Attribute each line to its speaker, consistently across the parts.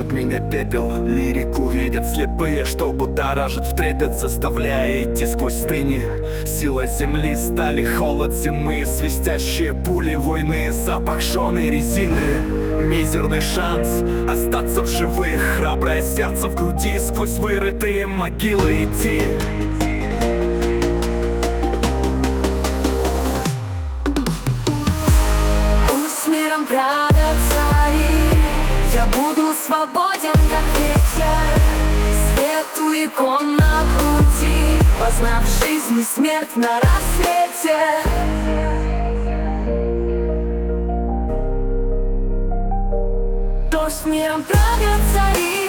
Speaker 1: жжет меня пепел. Лирику видят слепые, что будоражит втрепет, заставляя идти сквозь тыни. Сила земли, стали, холод зимы, свистящие пули войны, запах жженой резины. Мизерный шанс остаться в живых, храброе сердце в груди, сквозь вырытые могилы идти.
Speaker 2: Пусть миром правят цари, я буду свободен, как ветер. Свет у икон на груди, познав жизнь и смерть на рассвете. Пусть миром правят цари,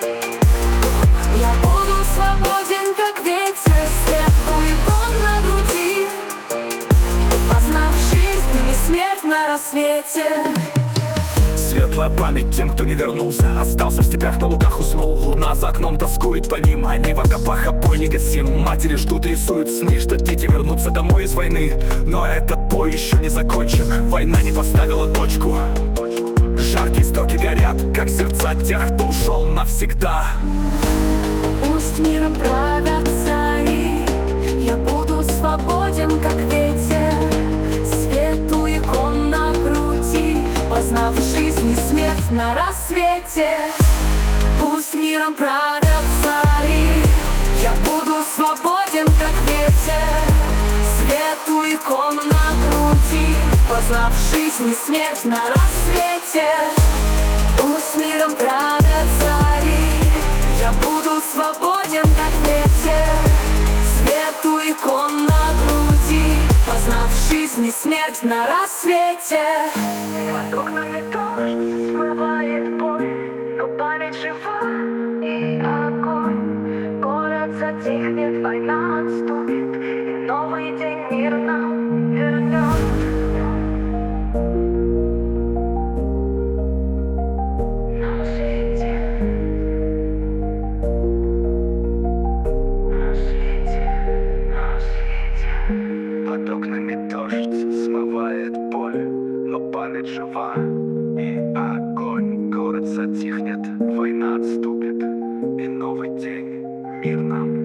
Speaker 2: я буду свободен, как ветер. Свет у икон на груди, познав жизнь и смерть на рассвете.
Speaker 1: Светлая память тем, кто не вернулся, остался в степях, на лугах уснул. Луна за окном тоскует по ним, они в окопах, обой не гасим. Матери ждут, рисуют сны, что дети вернутся домой из войны. Но этот бой еще не закончен, война не поставила точку. Жаркие истоки горят, как сердца тех, кто ушел навсегда.
Speaker 2: Пусть миром правят цари, я буду свободен, как ветер. Свет у икон на груди, познав жизнь и смерть на рассвете. Пусть миром правят цари, я буду свободен, как ветер. Свет у икон на груди, познав жизнь и смерть на рассвете. Пусть миром правят цари, я буду свободен, как ветер. Свет у икон на груди, познав жизнь и смерть на рассвете. Под окнами дождь смывает боль, но память жива и огонь. Город затихнет, война отступит, и новый день мир нам вернет. На свете, на свете, на свете.
Speaker 1: Под окнами дождь смывает боль, но память жива и огонь. Город затихнет, война отступит, и новый день мир нам